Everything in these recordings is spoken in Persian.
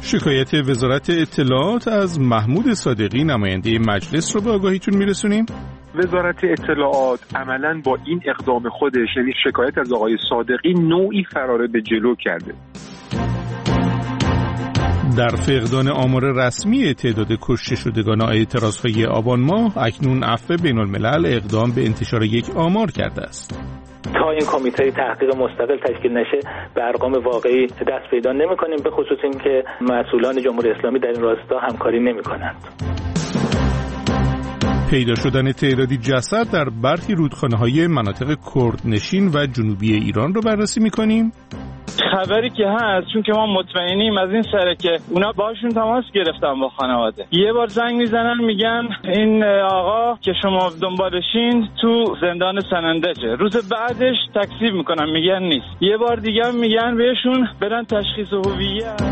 شکایت وزارت اطلاعات از محمود صادقی نماینده مجلس رو به آگاهیتون میرسونیم. وزارت اطلاعات عملاً با این اقدام خودش، یعنی شکایت از آقای صادقی، نوعی فرار به جلو کرده. در فقدان آمار رسمی تعداد کشته شدگان اعتراضهای آبان ماه، اکنون عفو بین‌الملل اقدام به انتشار یک آمار کرده است. تا این کمیته تحقیق مستقل تشکیل نشه به ارقام واقعی دست پیدا نمی‌کنیم، به خصوص اینکه مسئولان جمهوری اسلامی در این راستا همکاری نمی‌کنند. پیدا شدن تعدادی جسد در برخی رودخانه‌های مناطق کردنشین و جنوبی ایران رو بررسی می‌کنیم. خبری که هست، چون که ما مطمئنیم از این سره که اونا باشون تماس گرفتن با خانواده، یه بار زنگ میزنن میگن این آقا که شما دنبالشین تو زندان سنندجه، روز بعدش تکذیب میکنن میگن نیست، یه بار دیگه میگن بهشون برن تشخیص هویت.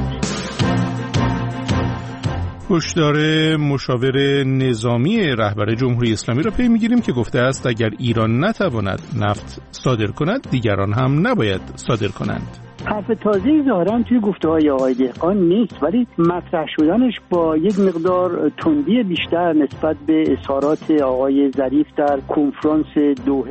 هشدار مشاور نظامی رهبر جمهوری اسلامی را پی میگیریم که گفته است اگر ایران نتواند نفت صادر کند، دیگران هم نباید صادر کنند. حرف تازه‌ای ظاهراً توی گفته‌های آقای دهقان نیست، ولی مطرح شدنش با یک مقدار تندی بیشتر نسبت به اظهارات آقای ظریف در کنفرانس دوحه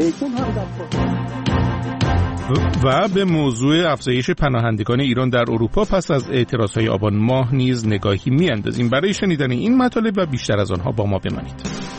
و به موضوع افزایش پناهندگان ایران در اروپا پس از اعتراضهای آبان ماه نیز نگاهی می‌اندازیم. برای شنیدن این مطالب و بیشتر از آنها با ما بمانید.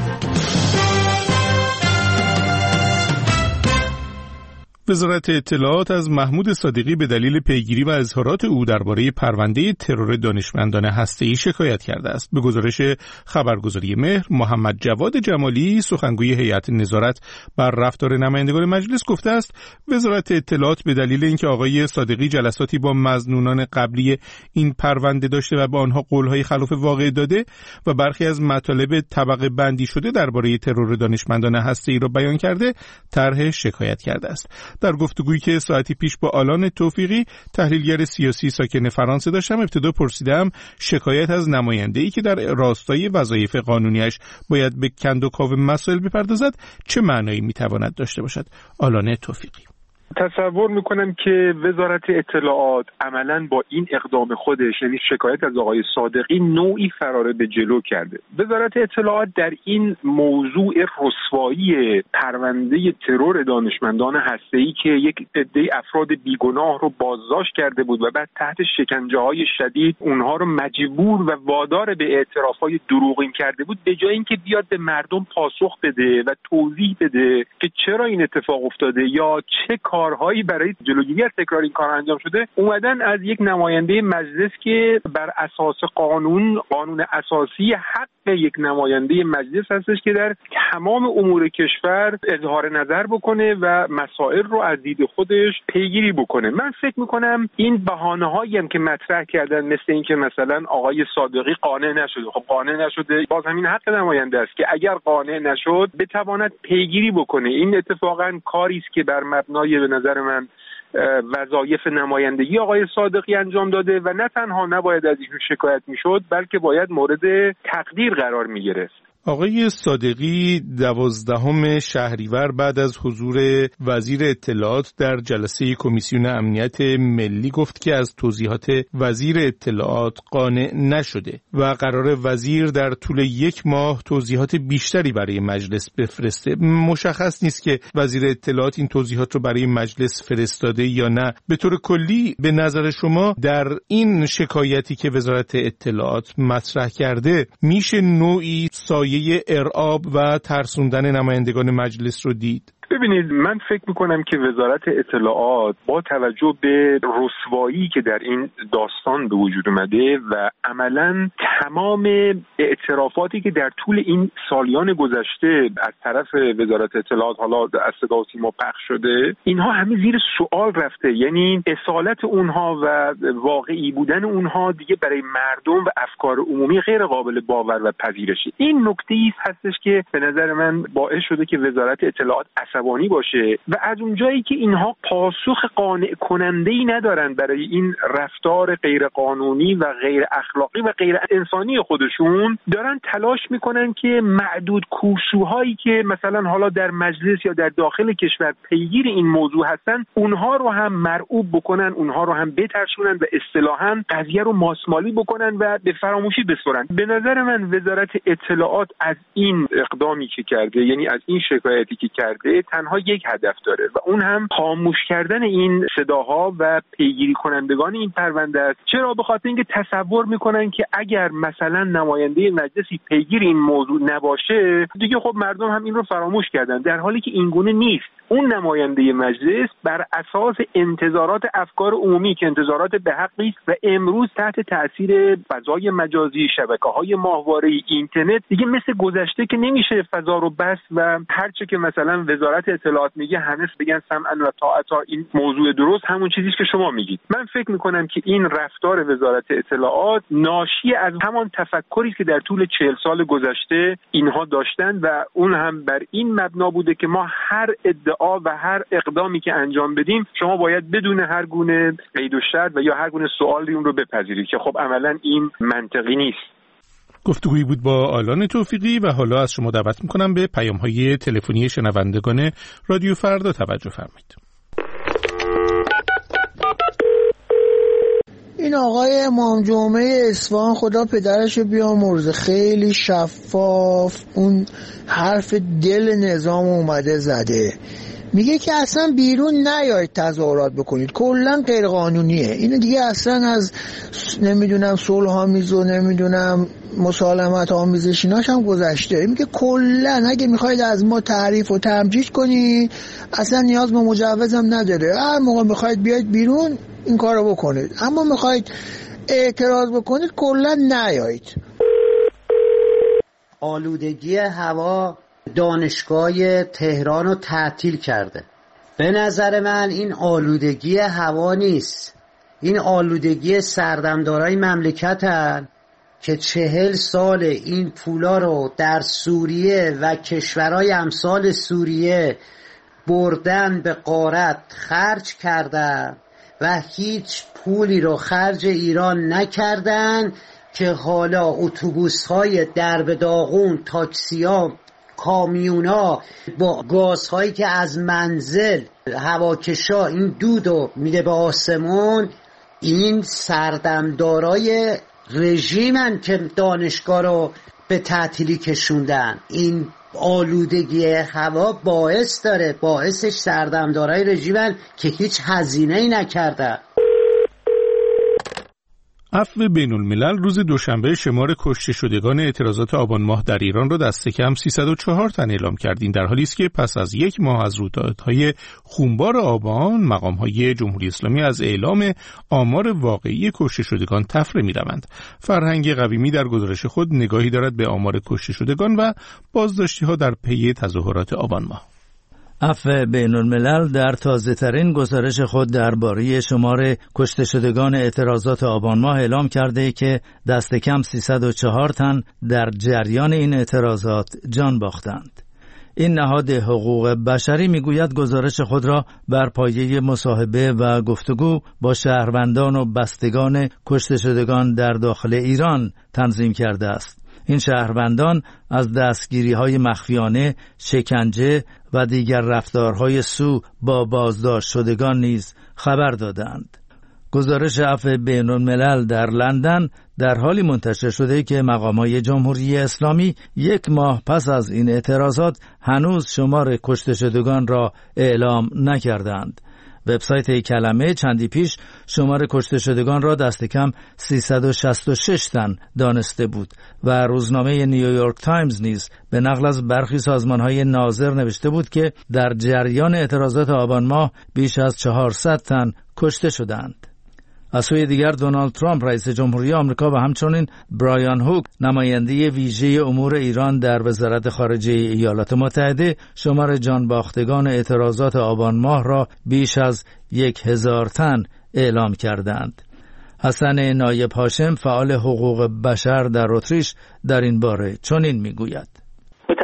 وزارت اطلاعات از محمود صادقی به دلیل پیگیری و اظهارات او درباره پرونده ترور دانشمندان هسته‌ای شکایت کرده است. به گزارش خبرگزاری مهر، محمد جواد جمالی، سخنگوی هیئت نظارت بر رفتار نمایندگان مجلس، گفته است وزارت اطلاعات به دلیل اینکه آقای صادقی جلساتی با مظنونان قبلی این پرونده داشته و به آنها قول‌های خلاف واقع داده و برخی از مطالب طبقه بندی شده درباره ترور دانشمندان هسته‌ای را بیان کرده، طرح شکایت کرده است. در گفتگویی که ساعتی پیش با آلان توفیقی، تحلیلگر سیاسی ساکن فرانسه داشتم، ابتدا پرسیدم شکایت از نماینده‌ای که در راستای وظایف قانونیش باید به کند و کاو مسائل بپردازد چه معنایی میتواند داشته باشد. آلان توفیقی: تصور میکنم که وزارت اطلاعات عملاً با این اقدام خودش، یعنی شکایت از آقای صادقی، نوعی فرار به جلو کرده. وزارت اطلاعات در این موضوع رسوایی پرونده ترور دانشمندان هسته‌ای که یک عده افراد بیگناه رو بازداشت کرده بود و بعد تحت شکنجه‌های شدید اونها رو مجبور و وادار به اعتراف‌های دروغین کرده بود، به جای اینکه بیاد به مردم پاسخ بده و توضیح بده که چرا این اتفاق افتاده یا چه کارهایی برای جلوگیری از تکرار این کار انجام شده، اومدن از یک نماینده مجلس که بر اساس قانون اساسی حق یک نماینده مجلس هستش که در تمام امور کشور اظهار نظر بکنه و مسائل رو از دید خودش پیگیری بکنه. من فکر میکنم این بهانه‌هایی هم که مطرح کردن، مثل این که مثلا آقای صادقی قانع نشده، خب قانع نشده، باز همین حق نماینده است که اگر قانع نشد بتواند پیگیری بکنه. این اتفاقا کاری است که بر مبنای به نظر من وظایف نمایندگی آقای صادقی انجام داده و نه تنها نباید از ایشون شکایت میشد، بلکه باید مورد تقدیر قرار میگرفت. آقای صادقی 12 شهریور بعد از حضور وزیر اطلاعات در جلسه کمیسیون امنیت ملی گفت که از توضیحات وزیر اطلاعات قانع نشده و قرار وزیر در طول 1 ماه توضیحات بیشتری برای مجلس بفرسته. مشخص نیست که وزیر اطلاعات این توضیحات رو برای مجلس فرستاده یا نه. به طور کلی به نظر شما در این شکایتی که وزارت اطلاعات مطرح کرده میشه نوعی سایه ارعاب و ترسوندن نمایندگان مجلس رو دید؟ ببینید، من فکر میکنم که وزارت اطلاعات با توجه به رسوایی که در این داستان به وجود اومده و عملاً تمام اعترافاتی که در طول این سالیان گذشته از طرف وزارت اطلاعات حالا از صدا و سیما پخش شده، اینها همه زیر سوال رفته. یعنی اصالت اونها و واقعی بودن اونها دیگه برای مردم و افکار عمومی غیر قابل باور و پذیرشه. این نکته‌ای هستش که به نظر من باعث شده که وزارت اطلاعات عصبانی باشه و از اونجایی که اینها پاسخ قانع کننده‌ای ندارن برای این رفتار غیر قانونی و غیر اخلاقی و غیر انسانی خودشون دارن تلاش میکنن که معدود کوشوهایی که مثلا حالا در مجلس یا در داخل کشور پیگیر این موضوع هستن اونها رو هم مرعوب بکنن، اونها رو هم بترسونن و اصطلاحاً قضیه رو ماسمالی بکنن و به فراموشی بسپرن. به نظر من وزارت اطلاعات از این اقدامی که کرده، یعنی از این شکایتی که کرده، تنها یک هدف داره و اون هم خاموش کردن این صداها و پیگیری کنندگان این پرونده است. چرا؟ به خاطر اینکه تصور میکنن که اگر مثلا نماینده مجلسی پیگیر این موضوع نباشه دیگه خب مردم هم این رو فراموش کردن، در حالی که این گونه نیست. اون نماینده مجلس بر اساس انتظارات افکار عمومی که انتظارات به حقی است و امروز تحت تاثیر فضای مجازی، شبکه‌های ماهواره، اینترنت دیگه مثل گذشته که نمیشه فضا رو بس و هرچه که مثلا وزارت اطلاعات میگه همه بگن سمعا و طاعتا. این موضوع درست همون چیزی که شما میگید. من فکر میکنم که این رفتار وزارت اطلاعات ناشی از همان تفکری که در طول 40 سال گذشته اینها داشتن و اون هم بر این مبنا بوده که ما هر ادعا و هر اقدامی که انجام بدیم شما باید بدون هر گونه قید و شرط و یا هر گونه سوالی اون رو بپذیرید که خب عملاً این منطقی نیست. گفتگویی بود با آلان توفیقی و حالا از شما دعوت میکنم به پیام‌های تلفنی شنوندگان رادیو فردا توجه فرمایید. این آقای امام جمعه اصفهان خدا پدرش بیامرزه خیلی شفاف اون حرف دل نظام اومده زده، میگه که اصلا بیرون نیایید تظاهرات بکنید، کلا غیر قانونیه. اینو دیگه اصلا از نمیدونم صلح آمیز و نمیدونم مسالمت آمیزش ایناش هم گذشته. میگه کلا اگه میخواید از ما تعریف و تمجید کنید اصلا نیاز به مجوزم نداره، هر موقع میخواید بیاید بیرون این کارو بکنید، اما میخواید اعتراض بکنید کلا نیایید. آلودگی هوا دانشگاه تهران رو تعطیل کرده. به نظر من این آلودگی هوا نیست، این آلودگی سردمدارای مملکتن که 40 سال این پولا رو در سوریه و کشورهای امثال سوریه بردن به غارت خرج کردن و هیچ پولی رو خرج ایران نکردن که حالا اتوبوس‌های درب داغون، تاکسی‌ها، کامیونا با گازهایی که از منزل هواکشا این دودو میده به آسمون، این سردمدارای رژیمن که دانشگاه رو به تعطیلی کشوندن. این آلودگی هوا باعثش سردمدارای رژیمن که هیچ هزینه‌ای نکردن. عفو بین الملل روز دوشنبه شمار کشته شدگان اعتراضات آبان ماه در ایران را دست کم 304 تن اعلام کردین، در حالی است که پس از یک ماه از رویدادهای خونبار آبان مقام‌های جمهوری اسلامی از اعلام آمار واقعی کشته شدگان طفره می‌روند. فرهنگ قویمی در گزارش خود نگاهی دارد به آمار کشته شدگان و بازداشتی‌ها در پی تظاهرات آبان ماه. عفو بین الملل در تازه ترین گزارش خود درباره شمار کشته شدگان اعتراضات آبان ماه اعلام کرده که دست کم 304 تن در جریان این اعتراضات جان باختند. این نهاد حقوق بشری میگوید گزارش خود را بر پایه مصاحبه و گفتگو با شهروندان و بستگان کشته شدگان در داخل ایران تنظیم کرده است. این شهروندان از دستگیری‌های مخفیانه، شکنجه و دیگر رفتارهای سوء با بازداشت شدگان نیز خبر دادند. گزارش عفو بین الملل در لندن در حالی منتشر شده که مقامات جمهوری اسلامی یک ماه پس از این اعتراضات هنوز شمار کشته شدگان را اعلام نکردند. وبسایت کلمه چندی پیش شمار کشته شدگان را دست کم 366 تن دانسته بود و روزنامه نیویورک تایمز نیز به نقل از برخی سازمان‌های ناظر نوشته بود که در جریان اعتراضات آبان ماه بیش از 400 تن کشته شدند. از سوی دیگر دونالد ترامپ رئیس جمهوری آمریکا و همچنین برایان هوک نماینده ویژه امور ایران در وزارت خارجه ایالات متحده شمار جان باختگان اعتراضات آبان ماه را بیش از 1000 تن اعلام کردند. حسن نایب هاشم فعال حقوق بشر در اتریش در این باره چنین میگوید: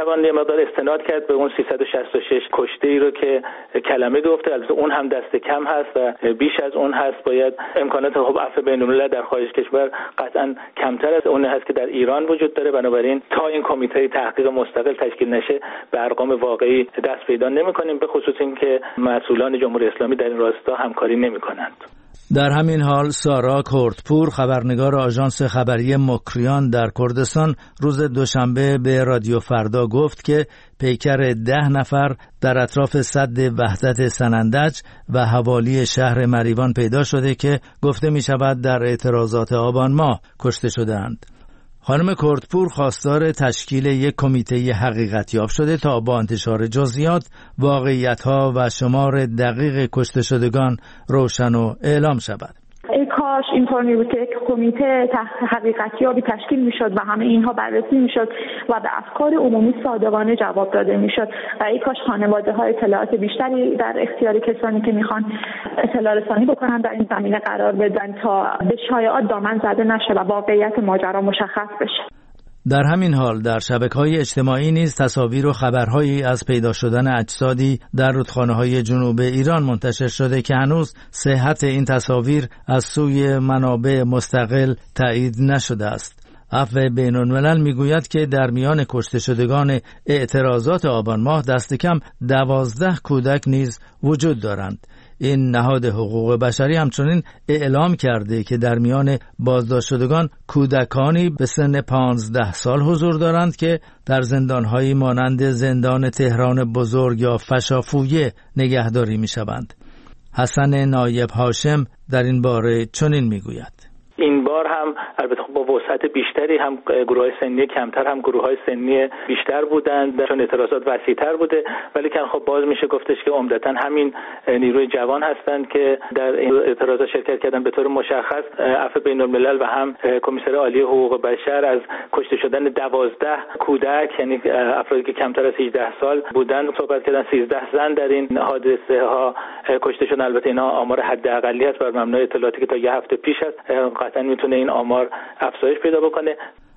میتوان یه مقدار استناد کرد به اون 366 کشته‌ای رو که کلمه گفته. البته اون هم دست کم هست و بیش از اون هست. باید امکانات عفو بین‌الملل در خارج کشور قطعا کمتر از اون هست که در ایران وجود داره. بنابراین تا این کمیته تحقیق مستقل تشکیل نشه به ارقام واقعی دست پیدا نمی‌کنیم، به خصوص اینکه مسئولان جمهوری اسلامی در این راستا همکاری نمی‌کنند. در همین حال سارا کردپور، خبرنگار آژانس خبری مکریان در کردستان، روز دوشنبه به رادیو فردا گفت که پیکر 10 نفر در اطراف سد وحدت سنندج و حوالی شهر مریوان پیدا شده که گفته می شود در اعتراضات آبان ماه کشته شده‌اند. خانم کردپور خواستار تشکیل یک کمیته حقیقتیاب شده تا با انتشار جزئیات واقعیت‌ها و شمار دقیق کشته شدگان روشن و اعلام شود. ای کاش اینطور می بود که یک کمیته حقیقتیابی تشکیل می شد و همه اینها بررسی می شد و به افکار عمومی صادقانه جواب داده می شد و ای کاش خانواده ها اطلاعات بیشتری در اختیار کسانی که میخوان اطلاع رسانی بکنن در این زمینه قرار بدن تا به شایعات دامن زده نشه و واقعیت ماجرا مشخص بشه. در همین حال در شبکه‌های اجتماعی نیز تصاویر و خبرهایی از پیدا شدن اجسادی در رودخانه‌های جنوب ایران منتشر شده که هنوز صحت این تصاویر از سوی منابع مستقل تایید نشده است. عفو بین‌الملل میگوید که در میان کشته شدگان اعتراضات آبان ماه دست کم 12 کودک نیز وجود دارند. این نهاد حقوق بشری همچنین اعلام کرده که در میان بازداشت شدگان کودکانی به سن 15 سال حضور دارند که در زندان‌هایی مانند زندان تهران بزرگ یا فشافویه نگهداری می‌شوند. حسن نایب هاشم در این باره چنین میگوید: این بار هم البته با وسعت بیشتری هم گروه‌های سنی کمتر هم گروه‌های سنی بیشتر بودند چون اعتراضات وسیع‌تر بوده، ولی که خب باز میشه گفتش که عمدتاً همین نیروی جوان هستند که در این اعتراضات شرکت کردن. به طور مشخص عفو بین‌الملل و هم کمیسر عالی حقوق بشر از کشته شدن 12 کودک، یعنی افرادی که کمتر از 18 سال بودند، صحبت کردن. 13 زن در این حادثه ها کشته شدن. البته اینا آمار حداقلی است بر مبنای اطلاعاتی که تا یه هفته پیش است. قطعا میتونه این آمار افزایش پیدا بکنه.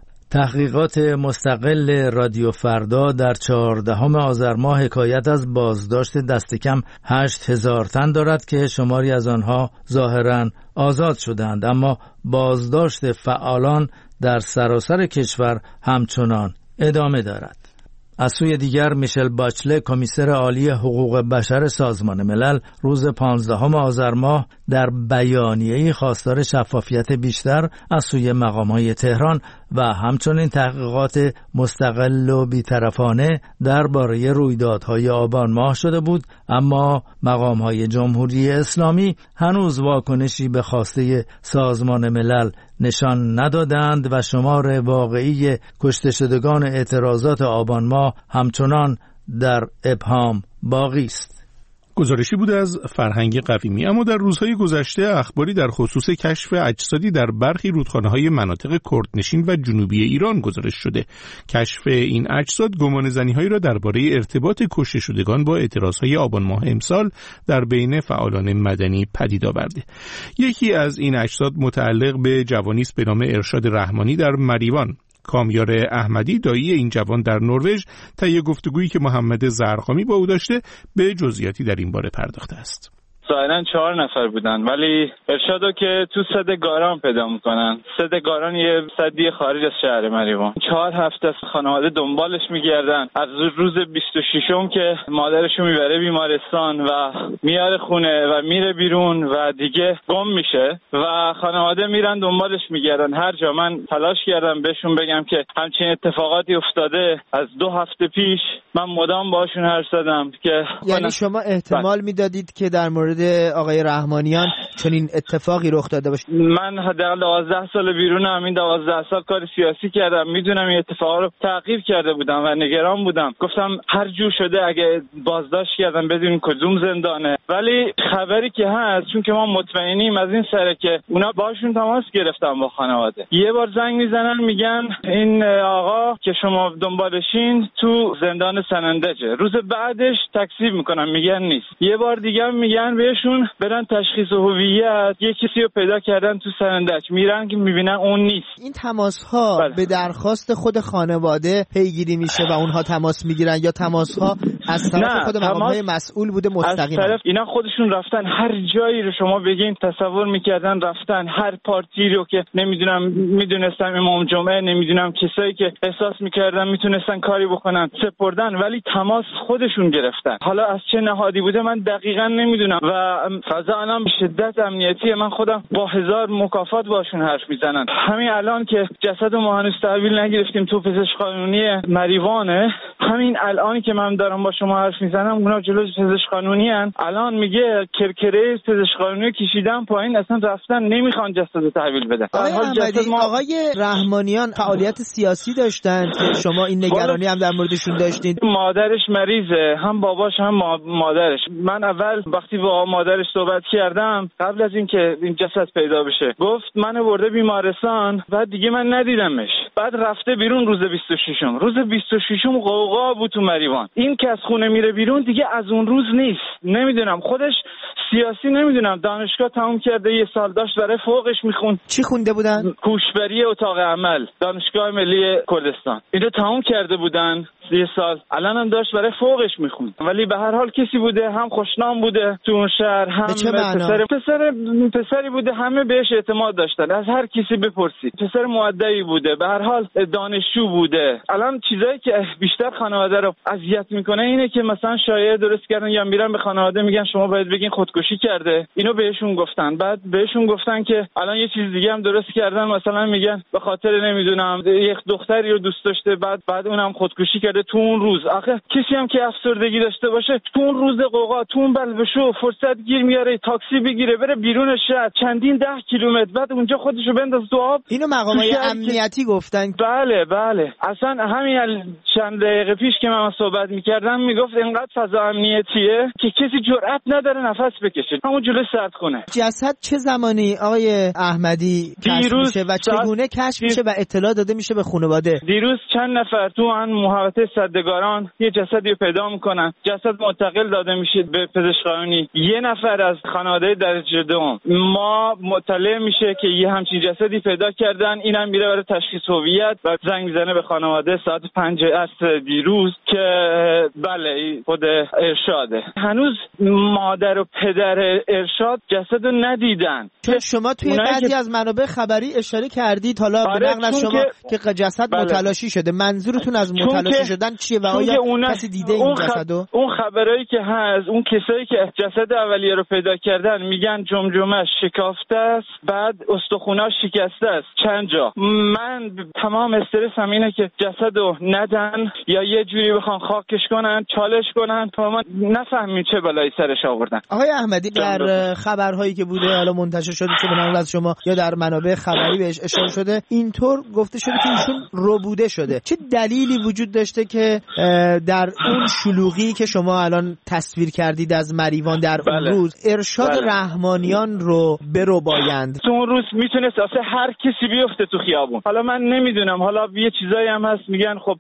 تحقیقات مستقل رادیو فردا در 14 آذر ماه حکایت از بازداشت دست کم 8000 تن دارد که شماری از آنها ظاهراً آزاد شدند، اما بازداشت فعالان در سراسر کشور همچنان ادامه دارد. از سوی دیگر میشل باچله، کمیسر عالی حقوق بشر سازمان ملل، روز 15 آذر ماه در بیانیه‌ای خواستار شفافیت بیشتر از سوی مقام‌های تهران و همچنین تحقیقات مستقل و بی‌طرفانه درباره رویدادهای آبان ماه شده بود، اما مقام‌های جمهوری اسلامی هنوز واکنشی به خواسته سازمان ملل نشان ندادند و شمار واقعی کشته شدگان اعتراضات آبان ماه همچنان در ابهام باقی است. گزارشی بود از فرهنگ قویمی. اما در روزهای گذشته اخباری در خصوص کشف اجسادی در برخی رودخانه‌های مناطق کردنشین و جنوبی ایران گزارش شده. کشف این اجساد گمانه‌زنی‌هایی را درباره ارتباط کشته شدگان با اعتراضهای آبان ماه امسال در بین فعالان مدنی پدید آورده. یکی از این اجساد متعلق به جوانی است به نام ارشاد رحمانی در مریوان. کامیار احمدی، دایی این جوان در نروژ، طی گفتگویی که محمد زرقامی با او داشته به جزئیاتی در این باره پرداخته است. ظاهراً 4 نفر بودن، ولی ارشادو که تو سد گاران پیدا میکنن. سد گاران یه سدی خارج از شهر مریوان. 4 هفته از خانواده دنبالش میگردن. از روز 26م که مادرشو میبره بیمارستان و میاره خونه و میره بیرون و دیگه گم میشه و خانواده میرن دنبالش میگردن. هر جا من تلاش کردم بهشون بگم که همچین اتفاقاتی افتاده از 2 هفته پیش. من مدام باشون حرف زدم که یعنی شما احتمال میدادید که در مورد آقای رحمانیان چنین اتفاقی رخ داده باشه؟ من حداقل 12 سال بیرونم. این 12 سال کار سیاسی کردم، میدونم این اتفاقا رو تعقیب کرده بودم و نگران بودم. گفتم هر جور شده اگه بازداشت کردن بدون کدوم زندانه. ولی خبری که هست، چون که ما مطمئنیم از این سره که اونا باشون تماس گرفتن با خانواده. یه بار زنگ میزنن میگن این آقا که شما دنبالشین تو زندان سنندجه. روز بعدش تکذیب میکنن میگن نیست. یه بار دیگه میگن بهشون برن تشخیص هویت هویت یک کسی رو پیدا کردن تو سرندج، میرن که میبینن اون نیست. این تماس‌ها به درخواست خود خانواده پیگیری میشه و اونها تماس میگیرن یا تماس‌ها از طرف خود مقام‌های مسئول بوده مستقیما؟ از طرف اینا خودشون رفتن هر جایی رو شما بگین تصور میکردن رفتن، هر پارتی رو که نمیدونم میدونستم امام جمعه نمیدونم کسایی که احساس میکردن میتونستن کاری بکنن سپردن، ولی تماس خودشون گرفتن. حالا از چه نهادی بوده من دقیقاً نمیدونم و فضا الان به شدت امنیتی، من خودم با 1000 مکافات باشون حرف میزنن. همین الان که جسد ما هنوز تحویل نگرفتیم تو پزشک قانونی مریوانه، همین الانی که من دارم با شما حرف میزنم اونا جلوی پزشک قانونی ان، الان میگه کرکره پزشک قانونی کشیدن پایین، اصلا رفتن نمیخوان جسد تحویل بدن. آقای رحمانیان فعالیت سیاسی داشتن که شما این نگرانی هم در موردشون داشتید؟ مادرش مریضه، هم باباش هم مادرش. من اول وقتی با مادرش صحبت کردم قبل از اینکه این جسد پیدا بشه گفت منو برده بیمارستان، بعد دیگه من ندیدمش. بعد رفته بیرون روز 26م. روز 26م قوقا بود تو مریوان. این که از خونه میره بیرون دیگه از اون روز نیست. نمیدونم خودش سیاسی، نمیدونم دانشگاه تموم کرده، یه سال داشت برای فوقش میخوند. چی خونده بودن؟ کوشبری اتاق عمل دانشگاه ملی کردستان. اینو تموم کرده بودن یه سال، الان هم داشت برای فوقش میخوند. ولی به هر حال کسی بوده، هم خوشنام بوده تو اون شهر، هم پسری بوده، همه بهش اعتماد داشتن. از هر کسی بپرسید پسر مؤدبی بوده، به هر حال دانشجو بوده. الان چیزایی که بیشتر خانواده رو اذیت میکنه اینه که مثلا شایعه درست کردن یا میرن به خانواده میگن شما باید بگین خودکشی کرده. اینو بهشون گفتن، بعد بهشون گفتن که الان یه چیز دیگه هم درست کردن، مثلا میگن به خاطر نمیدونم یک دختری رو دوست داشته، بعد اونم خودکشی کرده تو اون روز. آخه کسی هم که افسردگی داشته باشه تو اون روز قوقا، تو اون بلبشو فرصت گیر میاره تاکسی بگیره بره بیرون شهر چندین 10 کیلومتر، بعد اونجا خودشو بنداز تو آب. اینو مقامات امنیتی گفتن؟ بله. اصلا همین چند دقیقه پیش که من صحبت میکردم میگفت اینقدر فضا امنیتیه که کسی جرئت نداره نفس بکشه همون جلوی سردخونه. جسد چه زمانی آقای احمدی کشف میشه و چگونه کشف میشه و اطلاع داده میشه به خانواده؟ دیروز چند نفر تو ان محوطه صدگاران یه جسدی پیدا میکنن، جسد منتقل داده میشه به پزشک قانونی. یه نفر از خانواده درجه دوم ما مطلع میشه که یه همچین جسدی پیدا کردن، اینم میره برای تشخیص هویت و زنگ میزنه به خانواده ساعت 5 عصر دیروز که بله خود ارشاده. هنوز مادر و پدر ارشاد جسد رو ندیدن. چون شما توی بعضی از منابع خبری اشاره کردید حالا به نقل از شما که جسد متلاشی شده. منظورتون از متلاشی شدن چیه و آیا کسی دیده این جسدو؟ اون خبرایی که هست، اون کسایی که جسد اولیه رو پیدا کردن میگن جمجمه شکافته است، بعد استخوناش شکسته است چند جا. من تمام استرسم اینه که جسدو ندن یا یه جوری بخوان خاکش کنن، چالش کنن تا ما نفهمیم چه بلایی سرش آوردن. آقای احمدی در خبرهایی که بوده حالا منتشر شده چه به نقل از شما یا در منابع خبری بهش اشاره شده، اینطور گفته شده که ایشون ربوده شده. چه دلیلی وجود داشته که در اون شلوغی که شما الان تصویر کردید از مریوان در اون روز ارشاد رحمانیان رو بربایند؟ تو اون روز میتونست اصلا هر کسی بیفته تو خیابون. حالا من نمیدونم، حالا یه چیزایی هم هست میگن خب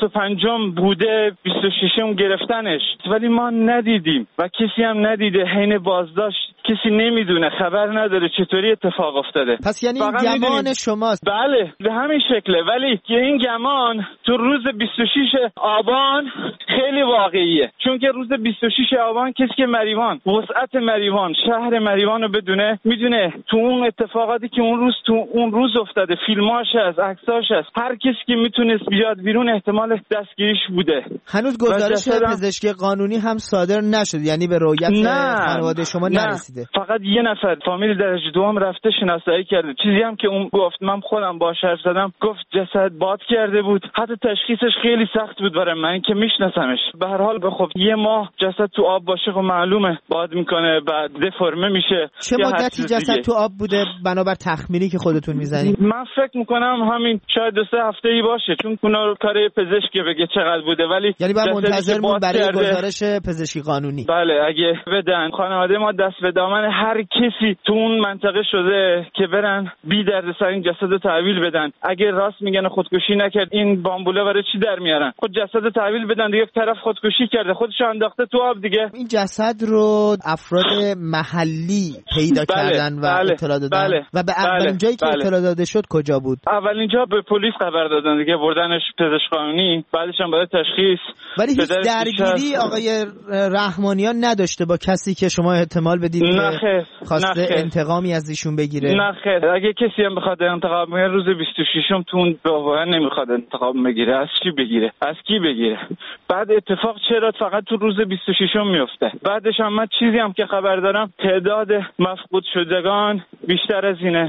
25م بوده 26م گرفتنش، ولی ما ندیدیم و کسی هم ندیده. حین بازداشت کسی نمیدونه، خبر نداره چطوری اتفاق افتاده. پس یعنی این گمان شماست؟ بله به همین شکله، ولی که این گمان تو روز 26 آبان خیلی واقعیه، چون که روز 26 آبان کسی که مریوان، وسعت مریوان، شهر مریوان رو بدونه میدونه تو اون اتفاقاتی که اون روز افتاده، فیلماش هست، عکساش هست، هر کسی که میتونست بیاد بیرون احتمال دستگیریش بوده. هنوز گزارش پزشکی قانونی هم صادر نشد، یعنی به رؤیت خانواده شما نرسیده؟ فقط یه نفر فامیل درجه دوم رفته شناسایی کرده. چیزی هم که اون گفت من خودم باهاش حرف زدم، گفت جسد باد کرده بود، حتی تشخیصش خیلی سخت بود برای من که میشناسمش. به هر حال خب یه ماه جسد تو آب باشه خب معلومه باد میکنه، بعد دفرمه میشه. چه مدتی جسد تو آب بوده بنابر تخمینی که خودتون میزنید؟ من فکر میکنم همین شاید 2-3 هفته‌ای باشه، چون اونا کار پزشکی بگه چقدر بوده، ولی یعنی باید منتظر برای گزارش پزشکی قانونی. بله اگه بدن خانواده ما دست به دامن هر کسی تو اون منطقه شده که برن بی دردسر این جسد رو تحویل بدن. اگه راست میگن خودکشی نکرد این بامبوله برای چی در میارن؟ خود جسد رو تحویل بدن دیگه، طرف خودکشی کرده، خودش انداخته تو آب دیگه. این جسد رو افراد محلی پیدا کردن و اطلاع دادن و به اولین جایی که اطلاع داده شد کجا بود؟ اولین جا به پلیس خبر دادن دیگه، بردنش پزشک قانونی، بعدش هم برای تشخیص. ولی هیچ درگیری آقای رحمانیان نداشته با کسی که شما احتمال بدید خواسته انتقامی از ایشون بگیره؟ نه خیر، اگه کسی هم بخواد انتقام بگیره روز 26م تو اون واقعا نمیخواد انتقام بگیره. از چی بگیره؟ از کی بگیره؟ بعد اتفاق چرا فقط تو روز 26م میفته؟ بعدش هم من چیزی هم که خبر دارم تعداد مفقود شدگان بیشتر از اینه.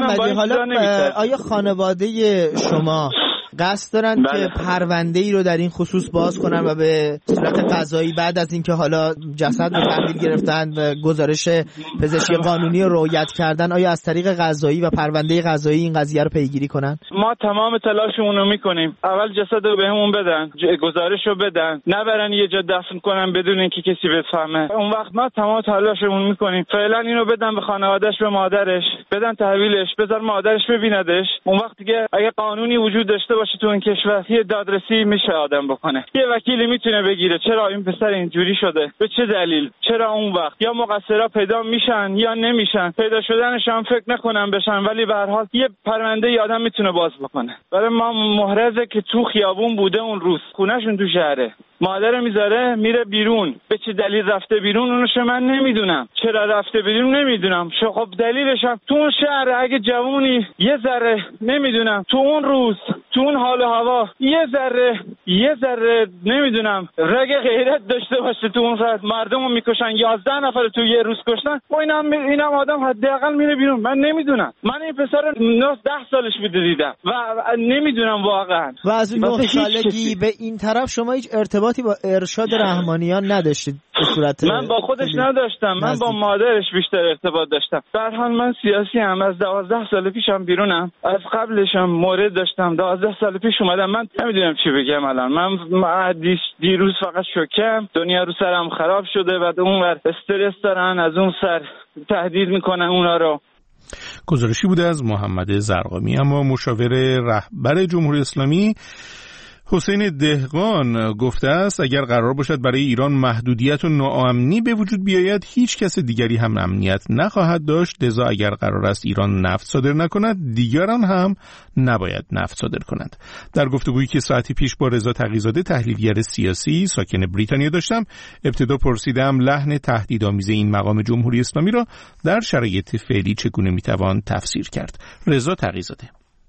آیا خانواده شما قصد دارن که پرونده‌ای رو در این خصوص باز کنن و به صورت قضایی بعد از اینکه حالا جسد رو تحویل گرفتن و گزارش پزشکی قانونی رو رعایت کردن، آیا از طریق قضایی و پرونده قضایی این قضیه رو پیگیری کنن؟ ما تمام تلاشمون رو میکنیم. اول جسد رو بهمون بدن، گزارش رو بدن، نبرن یه جا دفن کنن بدون اینکه کسی بفهمه. اون وقت ما تمام تلاشمون میکنیم. فعلا اینو بدن به خانواده‌اش، به مادرش، بدن تحویلش، بذار مادرش ببیندش. اون وقت دیگه اگه قانونی وجود داشته باشه تو این کشور، یه دادرسی میشه آدم بکنه، یه وکیلی میتونه بگیره چرا این پسر اینجوری شده، به چه دلیل، چرا اون وقت. یا مقصرا پیدا میشن یا نمیشن، پیدا شدنش هم فکر نکنم بشن، ولی به هر حال یه پرونده ی آدم میتونه باز بکنه. برای ما محرزه که تو خیابون بوده، اون روز خونه‌شون تو شهره، مادر میذاره میره بیرون، به چه دلیل رفته بیرون اونش من نمیدونم، چرا رفته بیرون نمیدونم. خب دلیلش هم تو اون شهر اگه جوونی یه ذره نمیدونم تو اون روز تو اون حال و هوا یه ذره نمیدونم رگ غیرت داشته باشه، تو اون ساعت مردمو میکشن، 11 نفر تو یه روز کشتن و اینم آدم حداقل میره بیرون. من نمیدونم، من این پسر 10 سالش بوده دیدم و نمیدونم واقعا. و از 9 سالگی به این طرف شما هیچ ارتباطی با ارشاد رحمانیان نداشتید به صورت؟ من با خودش نداشتم، من با مادرش بیشتر ارتباط داشتم. به هر حال من سیاسی هم از 12 سال پیشم بیرونم، از قبلش هم مورد داشتم. 12 سال پیش اومدم، من نمیدونم چی بگم الان. من دیروز فقط شوکم، دنیا رو سرم خراب شده، بعد اونور استرس دارن، از اون سر تهدید میکنن اونا رو. گزارشی بوده از محمد زرقامی. اما مشاور رهبر جمهوری اسلامی حسین دهقان گفته است اگر قرار باشد برای ایران محدودیت و ناامنی به وجود بیاید، هیچ کس دیگری هم امنیت نخواهد داشت. لذا اگر قرار است ایران نفت صادر نکند، دیگران هم نباید نفت صادر کنند. در گفتگویی که ساعتی پیش با رضا تقی‌زاده تحلیلگر سیاسی ساکن بریتانیا داشتم، ابتدا پرسیدم لحن تهدیدآمیز این مقام جمهوری اسلامی را در شرایط فعلی چگونه میتوان تفسیر کرد. رضا تقی‌زاده: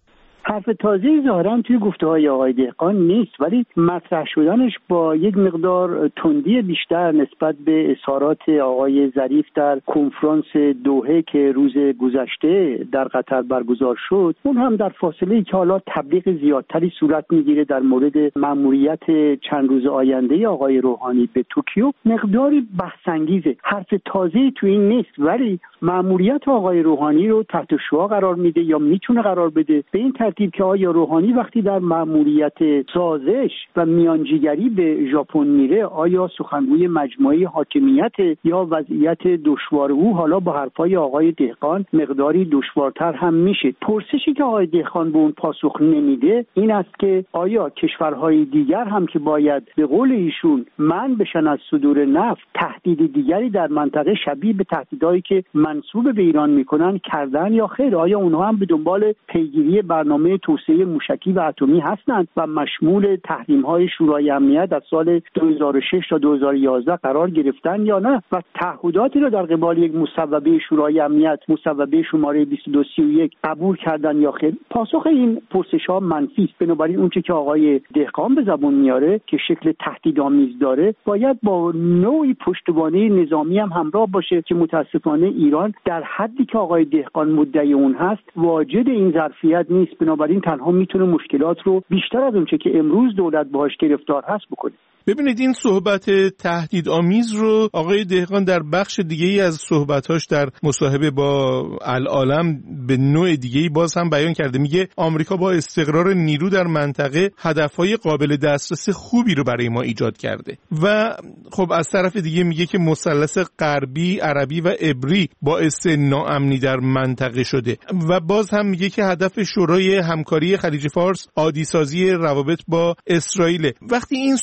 حرف تازه‌ای ظاهراً توی گفته‌های آقای دهقان نیست، ولی مطرح شدنش با یک مقدار تندی بیشتر نسبت به اظهارات آقای ظریف در کنفرانس دوحه که روز گذشته در قطر برگزار شد، اون هم در فاصله‌ای که حالا تبلیغ زیادتری صورت می‌گیره در مورد مأموریت چند روز آینده آقای روحانی به توکیو، مقداری بحث‌انگیزه. حرف تازه‌ای توی این نیست، ولی مأموریت آقای روحانی رو تحت شعاع قرار میده یا میتونه قرار بده به این ترتیب که آیا روحانی وقتی در مأموریت سازش و میانجیگری به ژاپن میره، آیا سخنگوی مجموعه حاکمیت یا وضعیت دشوار او حالا با حرفای آقای دهقان مقداری دشوارتر هم میشه. پرسشی که آقای دهقان به اون پاسخ نمیده این است که آیا کشورهای دیگر هم که باید به قول ایشون منع بشن از صدور نفت، تهدید دیگری در منطقه شبیه به تهدیدهایی که منسوب به ایران میکنن کردن یا خیر؟ آیا اونها هم به دنبال پیگیری برنامه توسعه موشکی و اتمی هستند و مشمول تحریم‌های شورای امنیت از سال 2006 تا 2011 قرار گرفتن یا نه؟ و تعهداتی را در قبال یک مصوبه شورای امنیت، مصوبه شماره 2231 قبول کردن یا خیر؟ پاسخ این پرسش‌ها منفی است. بنابراین اونچه که آقای دهقان به زبان میاره که شکل تهدیدآمیز داره، باید با نوعی پشتوانه نظامی هم همراه باشه که متاسفانه ایران در حدی که آقای دهقان مدعی اون هست واجد این ظرفیت نیست. بنابراین تنها میتونه مشکلات رو بیشتر از اونچه که امروز دولت باهاش گرفتار هست بکنه. ببینید این صحبت تهدیدآمیز رو آقای دهقان در بخش دیگه‌ای از صحبتاش در مصاحبه با العالم به نوع دیگه‌ای باز هم بیان کرده. میگه آمریکا با استقرار نیرو در منطقه هدفهای قابل دسترس خوبی رو برای ما ایجاد کرده و خب از طرف دیگه میگه که مثلث غربی، عربی و عبری باعث ناامنی در منطقه شده و باز هم میگه که هدف شورای همکاری خلیج فارس عادی سازی روابط با اسرائیل. وقتی این صحبت‌ها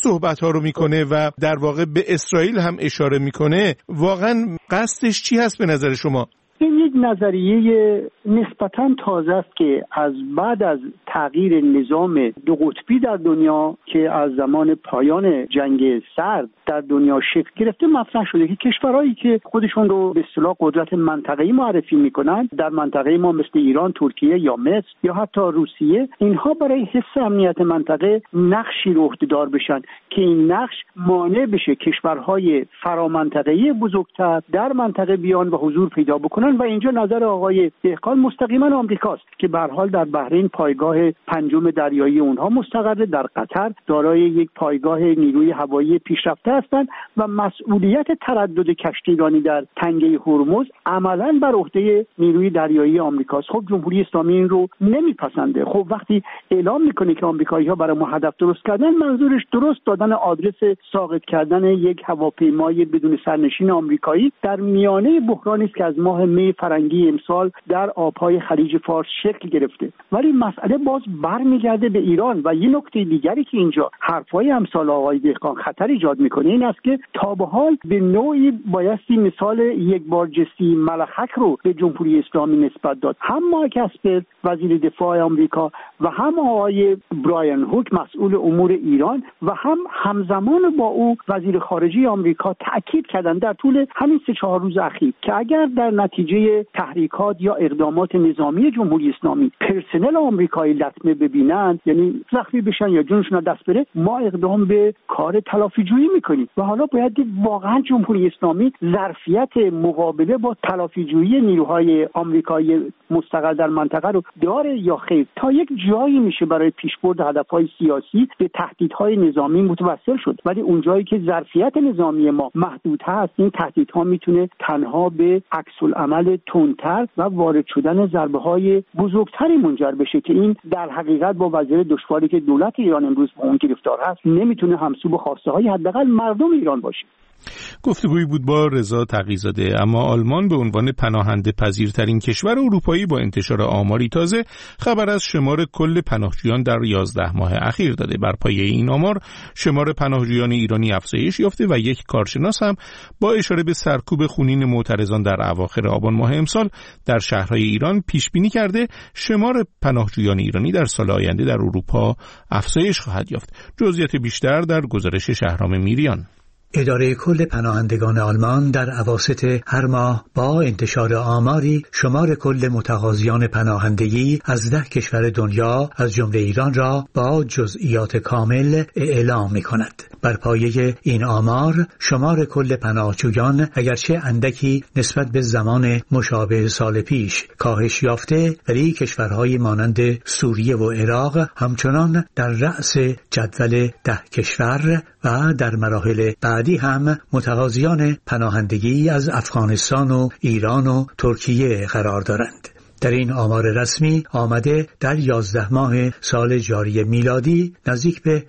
ها رو میکنه و در واقع به اسرائیل هم اشاره میکنه، واقعا قصدش چی هست به نظر شما؟ این یک نظریه نسبتاً تازه است که از بعد از تغییر نظام دو قطبی در دنیا که از زمان پایان جنگ سرد در دنیا شکل گرفته مطرح شده که کشورهایی که خودشون رو به اصطلاح قدرت منطقه‌ای معرفی میکنن، در منطقه ما مثل ایران، ترکیه یا مصر یا حتی روسیه، اینها برای حفظ امنیت منطقه نقشی رو عهده‌دار بشن که این نقش مانع بشه کشورهای فرامنطقه‌ای بزرگتر در منطقه بیان و حضور پیدا بکنن. و اینجا نظر آقای دهقان مستقیما آمریکاست که به هر حال در بحرین پایگاه پنجم دریایی اونها مستقره، در قطر دارای یک پایگاه نیروی هوایی پیشرفته هستند و مسئولیت تردد کشتیرانی در تنگه هرمز عملاً بر عهده نیروی دریایی آمریکاست. خب جمهوری اسلامی این رو نمیپسنده. خب وقتی اعلام میکنه که آمریکایی‌ها برای ما هدف درست کردن، منظورش درست دادن آدرس ساقط کردن یک هواپیمای بدون سرنشین آمریکایی در میانه بحرانی است که از ماه می فرنگی امسال در آبهای خلیج فارس شکل گرفته. ولی مسئله باز برمیگرده به ایران. و یه نکته دیگری که اینجا حرفای امثال آقای دهقان خطر ایجاد میکنه این است که تا به حال به نوعی بایستی مثال یک بارجستی ملخک رو به جمهوری اسلامی نسبت داد. هم مایک اسپر وزیر دفاع آمریکا و هم آقای برایان هوک مسئول امور ایران و هم همزمان با او وزیر خارجه آمریکا تاکید کردند در طول همین 3-4 روز اخیر که اگر در نتیجه تحریکات یا اقدامات نظامی جمهوری اسلامی پرسنل آمریکایی لطمه ببینن، یعنی زخمی بشن یا جونشون دست بره، ما اقدام به کار تلافی جویی میکنیم. و حالا باید واقعا جمهوری اسلامی ظرفیت مقابله با تلافی جویی نیروهای آمریکایی مستقل در منطقه رو داره یا خیر. تا یک جایی میشه برای پیشبرد هدفهای سیاسی به تهدیدهای نظامی متوسل شد، ولی اون جایی که ظرفیت نظامی ما محدود هست، این تهدیدها میتونه تنها به عکس‌العمل تندتر و وارد شدن ضربه‌های بزرگتری منجر بشه که این در حقیقت با وضعیت دشواری که دولت ایران امروز با اون گرفتار هست نمیتونه همسو به خواسته‌های حداقل مردم ایران باشه. گفتگویی بود با رضا تقی‌زاده. اما آلمان به عنوان پناهنده پذیرترین کشور اروپایی با انتشار آماری تازه خبر از شمار کل پناهجویان در 11 ماه اخیر داده. بر پایه این آمار شمار پناهجویان ایرانی افزایش یافته و یک کارشناس هم با اشاره به سرکوب خونین معترضان در اواخر آبان ماه امسال در شهرهای ایران پیش بینی کرده شمار پناهجویان ایرانی در سال آینده در اروپا افزایش خواهد یافت. جزئیات بیشتر در گزارش شهرام میریان. اداره کل پناهندگان آلمان در اواسط هر ماه با انتشار آماری شمار کل متقاضیان پناهندگی از 10 کشور دنیا از جمله ایران را با جزئیات کامل اعلام می‌کند. بر پایه این آمار شمار کل پناهجویان اگرچه اندکی نسبت به زمان مشابه سال پیش کاهش یافته، ولی کشورهای مانند سوریه و عراق همچنان در رأس جدول 10 کشور و در مراحل بعدی هم متقاضیان پناهندگی از افغانستان و ایران و ترکیه قرار دارند. در این آمار رسمی آمده در 11 ماه سال جاری میلادی نزدیک به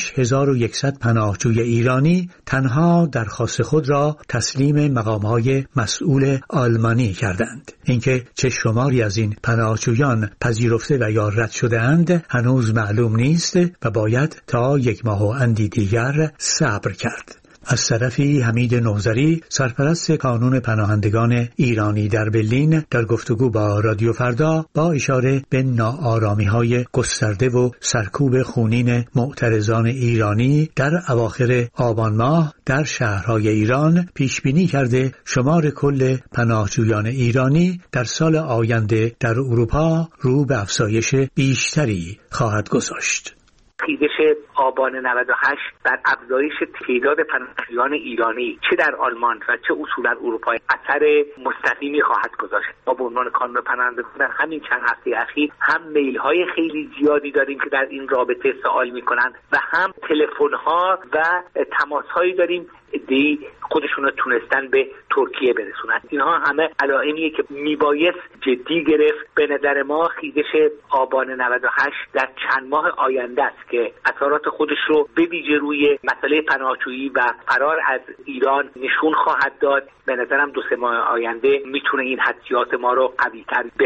8100 پناهجوی ایرانی تنها درخواست خود را تسلیم مقام‌های مسئول آلمانی کردند. اینکه چه شماری از این پناهجویان پذیرفته و یا رد شده‌اند هنوز معلوم نیست و باید تا 1 ماه و اندی دیگر صبر کرد. از طرفی حمید نوذری سرپرست کانون پناهندگان ایرانی در برلین در گفتگو با رادیو فردا با اشاره به ناآرامی‌های گسترده و سرکوب خونین معترضان ایرانی در اواخر آبان ماه در شهرهای ایران پیش بینی کرده شمار کل پناهجویان ایرانی در سال آینده در اروپا رو به افزایش بیشتری خواهد گذاشت. خیزش آبان 98 بر افزایش تعداد پناهجویان ایرانی چه در آلمان و چه اصولا اروپا اثر مستقیمی خواهد گذاشت. ما به عنوان کانون پناهندگان در همین چند هفته اخیر هم میل های خیلی زیادی داریم که در این رابطه سوال میکنن و هم تلفن ها و تماس هایی داریم دی خودشون رو تونستن به ترکیه برسونن. اینها همه علائمیه که میبایست جدی گرفت. به نظر ما خیزش آبان 98 در چند ماه آینده است که اثرات خودش رو به ویژه روی مسئله پناهجویی و فرار از ایران نشون خواهد داد. به نظرم 2-3 ماه آینده میتونه این حدسیات ما رو قوی‌تر بکنه.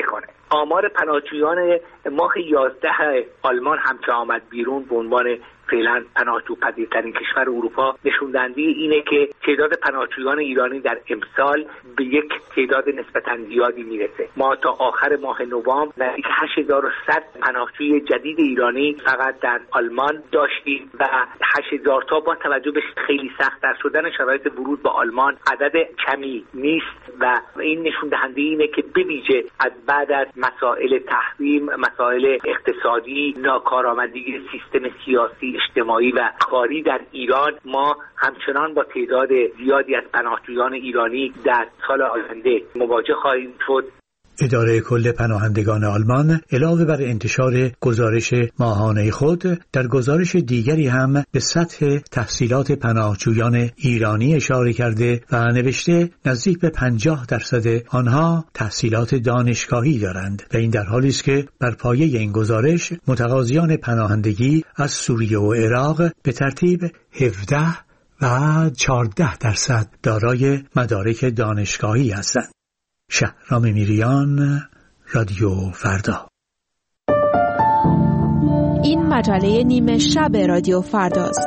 آمار پناهجویان ماه 11 آلمان هم که آمد بیرون به عنوان فعلا پناهجو پذیرترین کشور اروپا نشون دهنده اینه که تعداد پناهجویان ایرانی در امسال به یک تعداد نسبتاً زیادی میرسه. ما تا آخر ماه نوامبر نزدیک 8100 پناهجوی جدید ایرانی فقط در آلمان داشتیم و 8000 تا با توجه به خیلی سخت‌تر شدن شرایط ورود به آلمان عدد کمی نیست و این نشون دهنده اینه که به ویژه از بعد از مسائل تحریم، مسائل اقتصادی، ناکارآمدی سیستم سیاسی اجتماعی و کاری در ایران، ما همچنان با تعداد زیادی از پناهجویان ایرانی در سال آینده مواجه خواهیم شد. اداره کل پناهندگان آلمان علاوه بر انتشار گزارش ماهانه خود در گزارش دیگری هم به سطح تحصیلات پناهجویان ایرانی اشاره کرده و نوشته نزدیک به 50% آنها تحصیلات دانشگاهی دارند و این در حالی است که بر پایه این گزارش متقاضیان پناهندگی از سوریه و عراق به ترتیب 17 و 14% دارای مدارک دانشگاهی هستند. شهرام میریان، رادیو فردا. این مجله نیمه شب رادیو فرداست.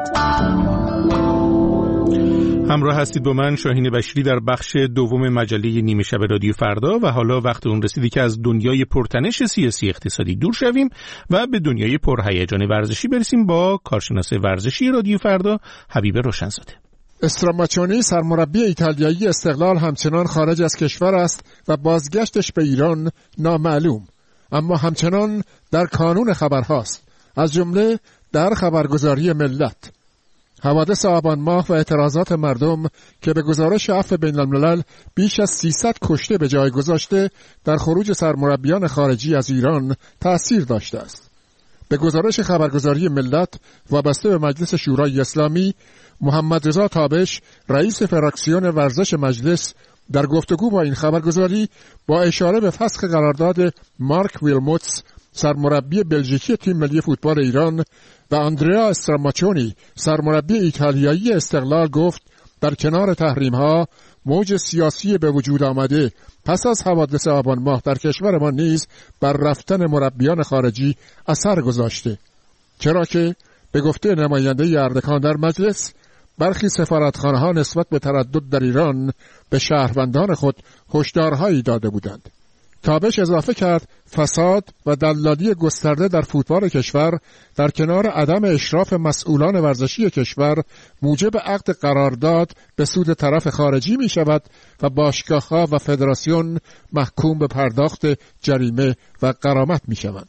همراه هستید با من شاهین بشیری در بخش دوم مجله نیمه شب رادیو فردا و حالا وقت اون رسیدی که از دنیای پرتنش سیاسی اقتصادی دور شویم و به دنیای پرهیجان ورزشی برسیم با کارشناس ورزشی رادیو فردا حبیب روشنزاده. استراماچونی سرمربی ایتالیایی استقلال همچنان خارج از کشور است و بازگشتش به ایران نامعلوم، اما همچنان در کانون خبرهاست، از جمله در خبرگزاری ملت. حوادث آبان ماه و اعتراضات مردم که به گزارش عفو بین الملل بیش از 300 کشته به جای گذاشته در خروج سرمربیان خارجی از ایران تأثیر داشته است. به گزارش خبرگزاری ملت وابسته به مجلس شورای اسلامی، محمد رضا تابش رئیس فراکسیون ورزش مجلس در گفتگو با این خبرگزاری با اشاره به فسخ قرارداد مارک ویلموتس سرمربی بلژیکی تیم ملی فوتبال ایران و آندریا استراماچونی سرمربی ایتالیایی استقلال گفت در کنار تحریم‌ها موج سیاسی به وجود آمده پس از حوادث آبان ماه در کشور ما نیز بر رفتن مربیان خارجی اثر گذاشته، چرا که به گفته نماینده اردکان در مجلس برخی سفارتخانه‌ها نسبت به تردد در ایران به شهروندان خود هشدارهایی داده بودند. تابش اضافه کرد فساد و دلالی گسترده در فوتبال کشور در کنار عدم اشراف مسئولان ورزشی کشور موجب عقد قرارداد به سود طرف خارجی می شود و باشگاه‌ها و فدراسیون محکوم به پرداخت جریمه و غرامت می شوند.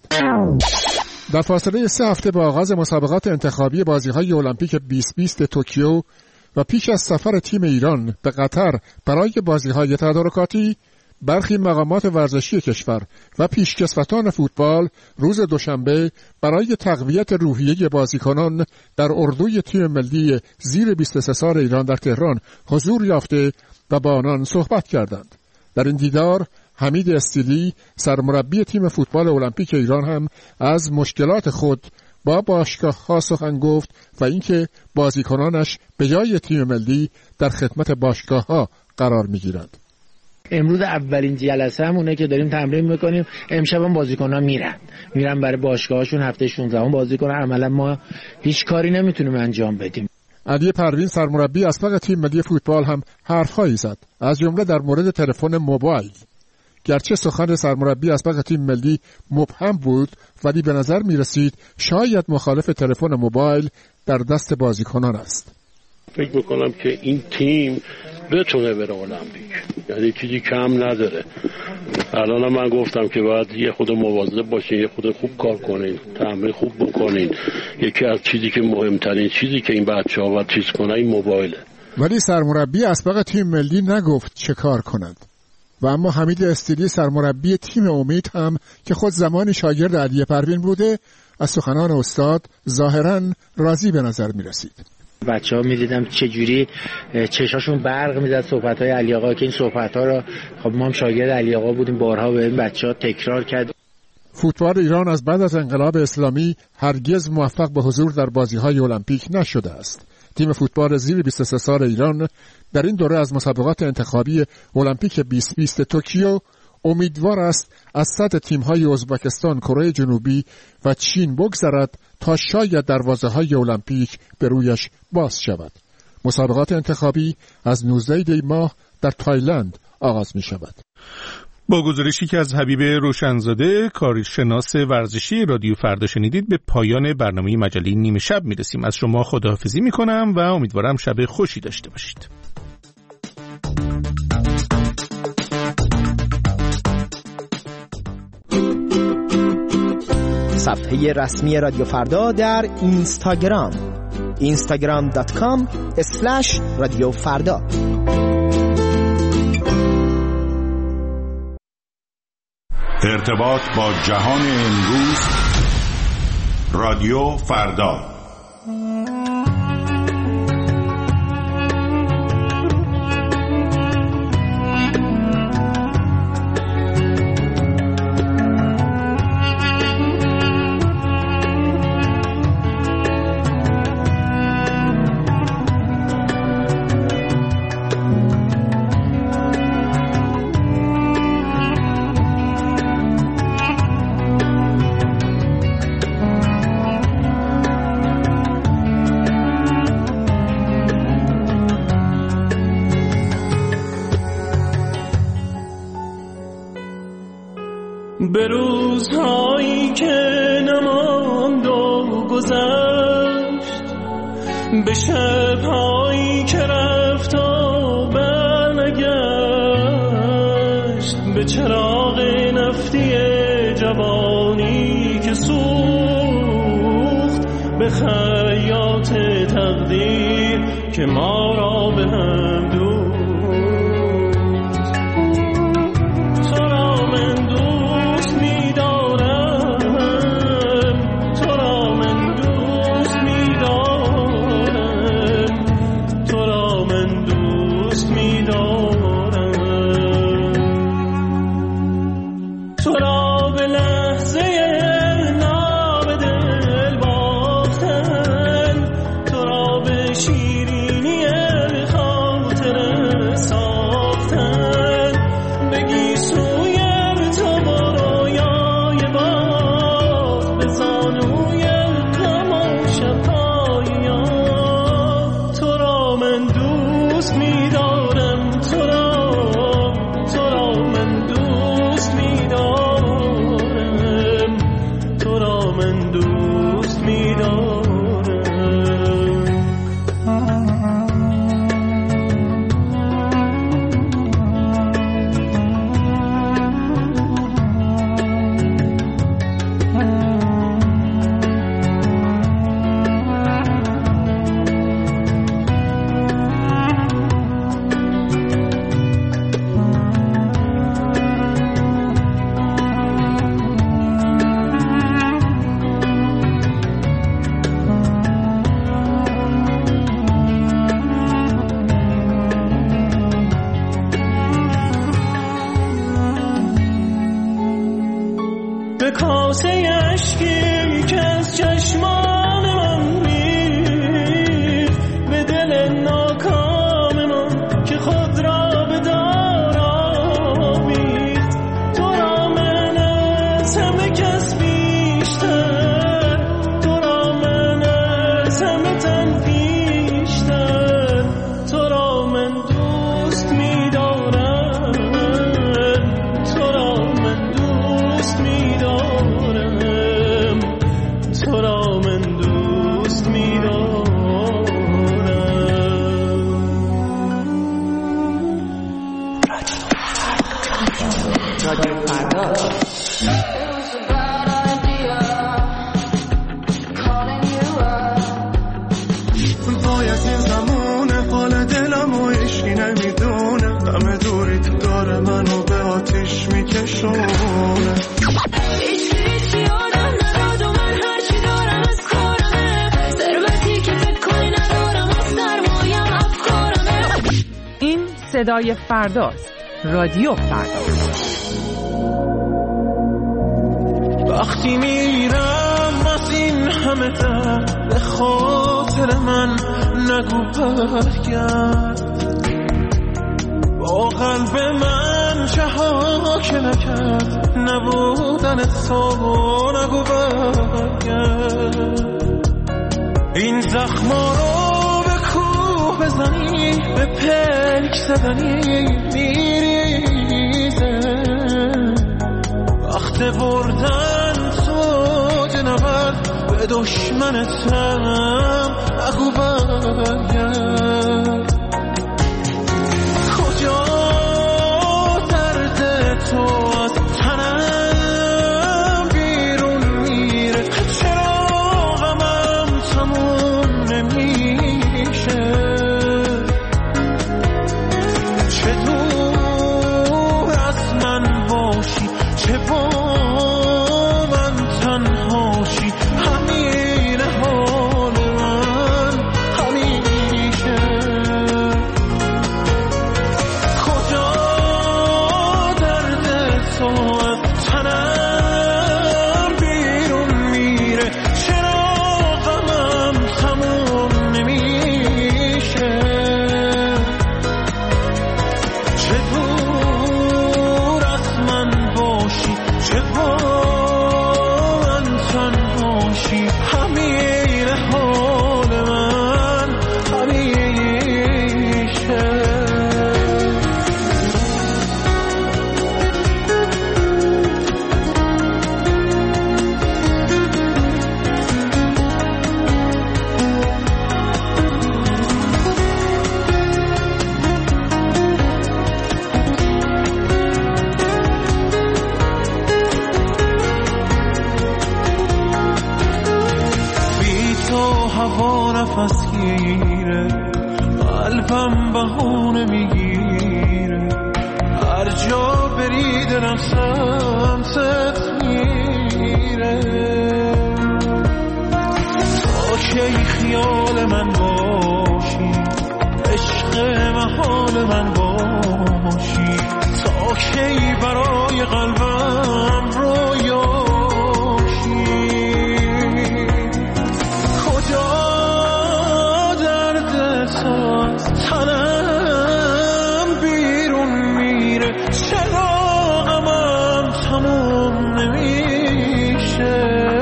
در فاصله 3 هفته با آغاز مسابقات انتخابی بازی‌های المپیک 2020 توکیو و پیش از سفر تیم ایران به قطر برای بازی‌های تدارکاتی، برخی مقامات ورزشی کشور و پیشکسوتان فوتبال روز دوشنبه برای تقویت روحیه بازیکنان در اردوی تیم ملی زیر 23 سال ایران در تهران حضور یافته و با آنان صحبت کردند. در این دیدار حمید استیلی سرمربی تیم فوتبال المپیک ایران هم از مشکلات خود با باشگاه‌ها سخن گفت و اینکه بازیکنانش به جای تیم ملی در خدمت باشگاه‌ها قرار می‌گیرند. امروز اولین جلسه همونه که داریم تمرین میکنیم. امشب هم بازیکن‌ها میرن برای باشگاهشون، هفته 16 بازی کنن. عملا ما هیچ کاری نمیتونیم انجام بدیم. علی پروین سرمربی اسبق تیم ملی فوتبال هم حرف‌هایی زد، از جمله در مورد تلفن موبایل. گرچه سخن سرمربی اسبق تیم ملی مبهم بود، ولی به نظر میرسید شاید مخالف تلفن موبایل در دست بازیکنان است. فکر میکنم که این تیم بتونه بره المپیک، یعنی چیزی کم نداره. الان من گفتم که باید یه خود مواظب باشین، یه خود خوب کار کنین، تمرین خوب بکنین. یکی از چیزی که مهمترین چیزی که این بچه‌ها باید چیز کنن این موبایله. ولی سرمربی اسبق تیم ملی نگفت چه کار کنند. و اما حمید استیلی سرمربی تیم امید هم که خود زمانی شاگرد علی پروین بوده، از سخنان استاد ظاهراً راضی به نظر می رسید. بچه‌ها می‌دیدم چجوری چشاشون برق می‌زد صحبت‌های علی آقا، که این صحبت‌ها را خب ما هم شاگرد علی آقا بودیم، بارها به این بچه‌ها تکرار کرد. فوتبال ایران از بعد از انقلاب اسلامی هرگز موفق به حضور در بازی‌های المپیک نشده است. تیم فوتبال زیر 23 سال ایران در این دوره از مسابقات انتخابی المپیک 2020 توکیو امیدوار است از سطح تیم‌های ازبکستان، کره جنوبی و چین بگذرد تا شاید دروازه‌های المپیک به رویش باز شود. مسابقات انتخابی از 19 دی ماه در تایلند آغاز می شود. با گزارشی که از حبیب روشنزاده، کارشناس ورزشی رادیو فردا شنیدید، به پایان برنامه مجله نیمه شب می رسیم. از شما خداحافظی می کنم و امیدوارم شب خوشی داشته باشید. صفحه رسمی رادیو فردا در اینستاگرام instagram.com/رادیو فردا. ارتباط با جهان امروز، رادیو فردا. به روزهایی که نماند و گذشت، به شبهایی که رفت و برنگشت، به چراغ نفتی جوانی که سوخت، به خیاط تقدیر که ما را به هم دوخت. به کاسه اشکی که از چشمان من ریخت، به دل ناکام من که خود را به دار آویخت. تو را من از همه کس بیشتر، تو را من از همه تن پیشتر، تو را من دوست می دارم، تو را من دوست می دارم، تو را من دوست می دارم. رادیو فردا. باید این زمان حال دلم و عشقی نمیدونه، همه دوری تو داره منو به آتیش میکشونه. هیچ یادم نداد و من هرچی دارم از کارمه، ثروتی که فکر کنی ندارم از سرمایم افکارمه. این صدای فرداست، رادیو فردا. وقتی میرم از این همه درد به خاطر من نگو برگرد، با قلب من رنج ها که نکرد نبودن تو نگو برگرد این زخما رو به کوه بزنی به پلک زدنی میریزه وقت بردن تو نبرد به دشمنتم نگو برگرد کجا درد تو از تنم بیرون میره چرا غمم تموم نمیشه چه دور از من باشی چه با من تنهاشی همین حال من همیشه کجا درد تو از تنم بیرون میره چرا غمم تموم نمیشه چه دور از من باشی چه با من تنهاشی همین حال من همیشه بی تو هوا نفس گیره قلبم بهونه میگیره هر جا بری دلم سمتت میره تا کی خیال من باشی عشق محال من باشی تا کی برای قلبم رویاشی کجا درد تو از تنم بیرون میره چرا غمم تموم نمیشه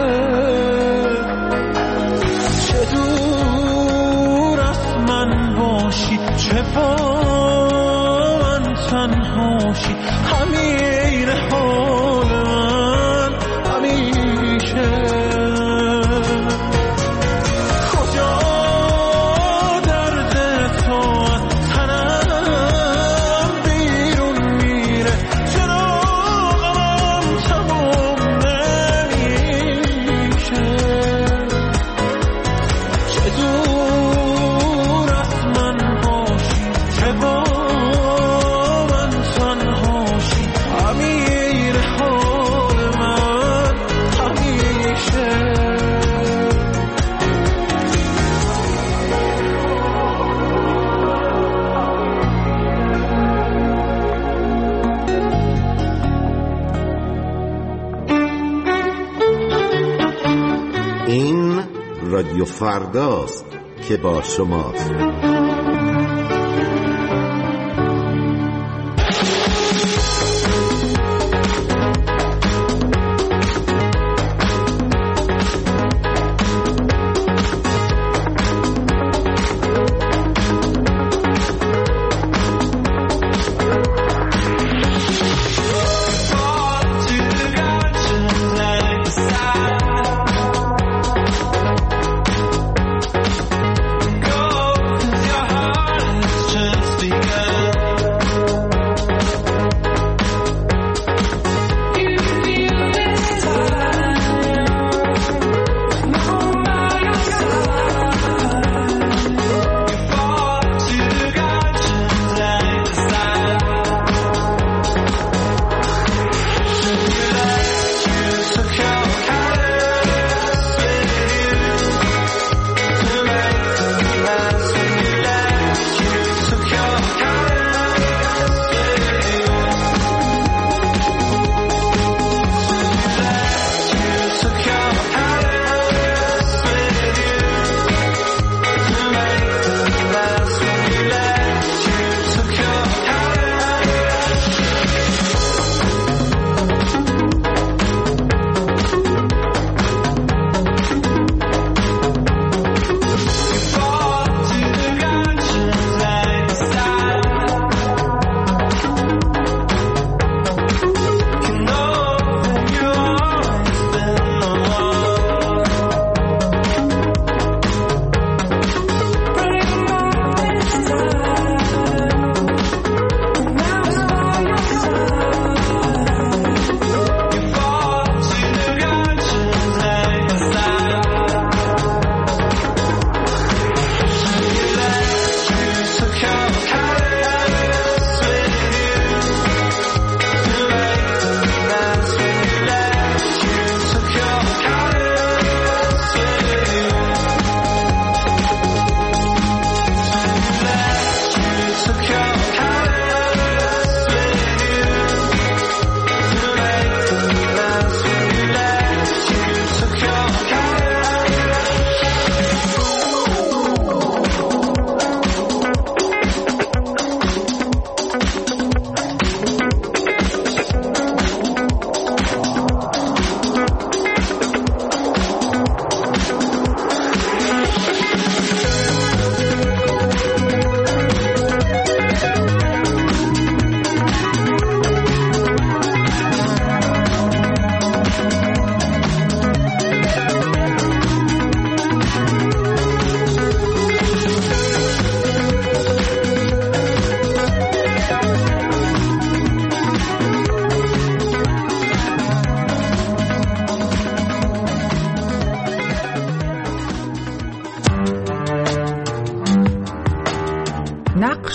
چه دور از من باشی چه با من تنهاشی همین حال من همیشه کجا درد تو از تنم بیرون میره چرا غمم تموم نمیشه چه دور از من باشی چه با من تنهاشی همین حال من همیشه این رادیو فرداست که با شماست. Go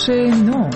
بخش 9.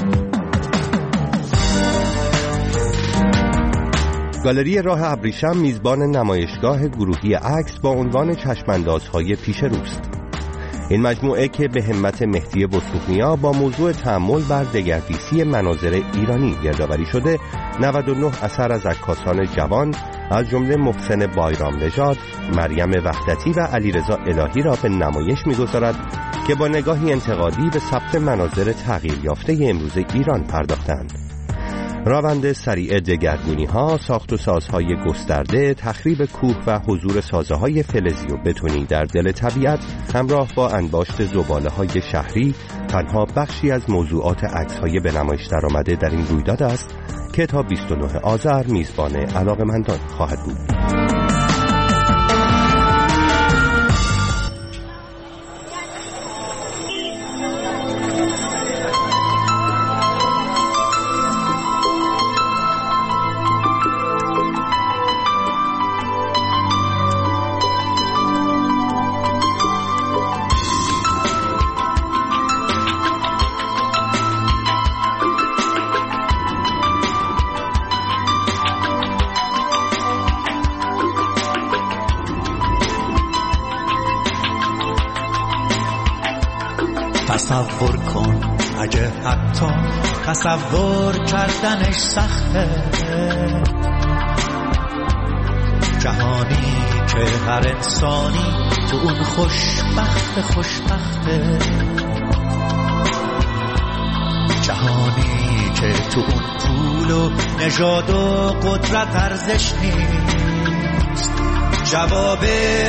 گالری راه ابریشم میزبان نمایشگاه گروهی عکس با عنوان چشماندازهای پیش روست. این مجموعه که به همت مهدی وثوق‌نیا با موضوع تأمل بر دگردیسی مناظر ایرانی گردآوری شده، 99 اثر از عکاسان جوان از جمله محسن بایرام نژاد، مریم وحدتی و علیرضا الهی را به نمایش می‌گذارد که با نگاهی انتقادی به ثبت مناظر تغییر یافته امروز ایران پرداختند. روند سریع دگرگونی‌ها، ساخت و سازهای گسترده، تخریب کوه و حضور سازه‌های فلزی و بتونی در دل طبیعت همراه با انباشت زباله‌های شهری تنها بخشی از موضوعات عکس‌های به نمایش درآمده در این رویداد است که تا 29 آذر میزبان علاقه‌مندان خواهد بود. تصور کن اگه حتی تصور کردنش سخته، جهانی که هر انسانی تو اون خوشبخته، جهانی که تو اون پول و نژاد و قدرت ارزش نیست، جواب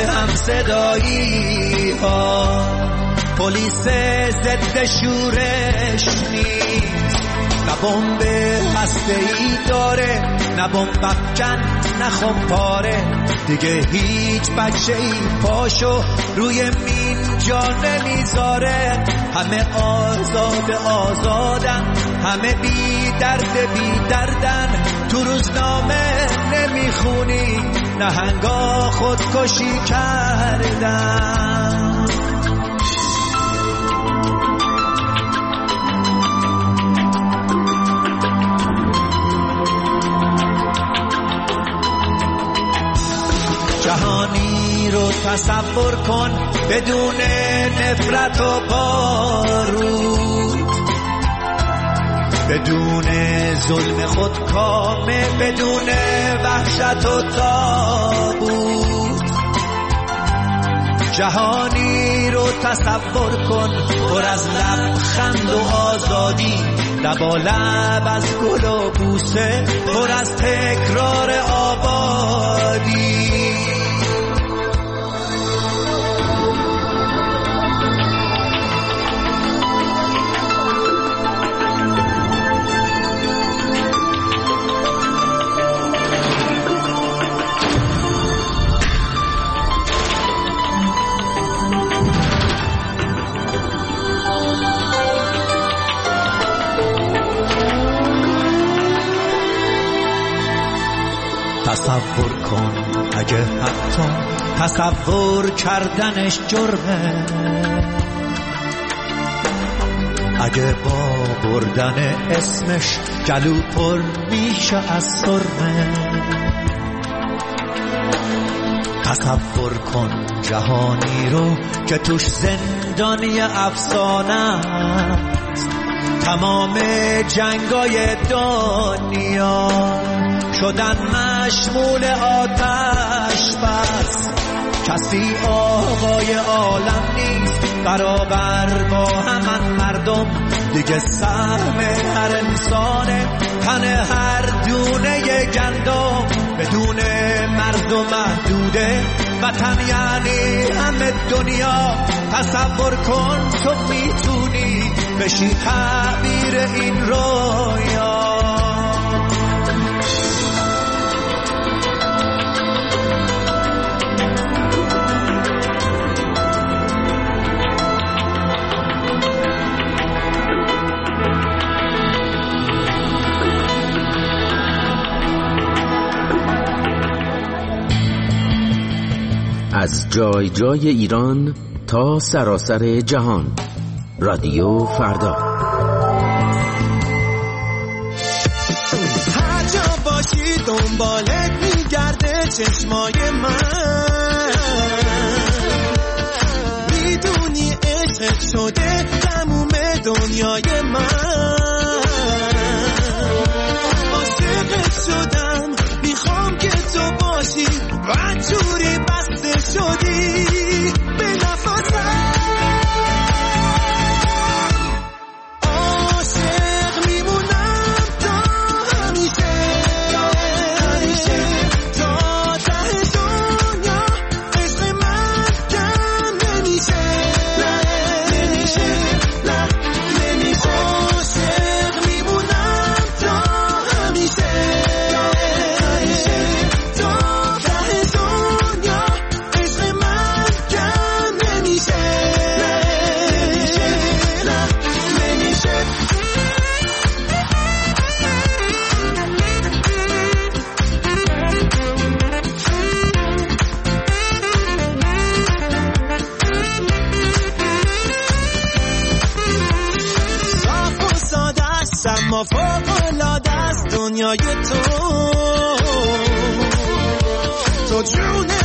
همصدایی ها پلیس ضد شورش نیست، نه بمب هسته‌ای داره، نه بمب افکن، نه خمپاره، دیگه هیچ بچه‌ای پاشو روی مین جا نمیذاره، همه آزادن، همه بی دردن، تو روزنامه نمیخونی نهنگا خودکشی کردن. جهانی رو تصور کن بدون نفرت و بارود، بدون ظلم خودکامه، بدون وحشت و تابوت. جهانی رو تصور کن پر از لبخند و آزادی، لبالب از گل و بوسه، پر از تکرار آبادی. تصور کن اگه حتی تصور کردنش جرمه، اگه با بردن اسمش گلو پر میشه از سرمه. تصور کن جهانی رو که توش زندانی افسانه است، تمام جنگای دنیا شدن مشمول آتش بس، کسی آقای عالم نیست برابر با همان مردم، دیگه سهم هر انسانه تن هر دونه گندم، بدون مرز و محدوده وطن یعنی همه دنیا. تصور کن تو میتونی بشی تعبیر این رویا. از جای جای ایران تا سراسر جهان، رادیو فردا. دنبالت میگرده چشمای من، میدونی عشقت شده تموم دنیای من، عاشقت شدم میخوام که تو باشی و جوری بسته شدی به نفسم، عاشق میمونم تا همیشه، تا ته دنیا عشق من کم نمیشه، عاشق میمونم تا همیشه، تا ته دنیا عشق من کم نمیشه. صاف و ساده است اما فوق‌العاده است دنیای تو جون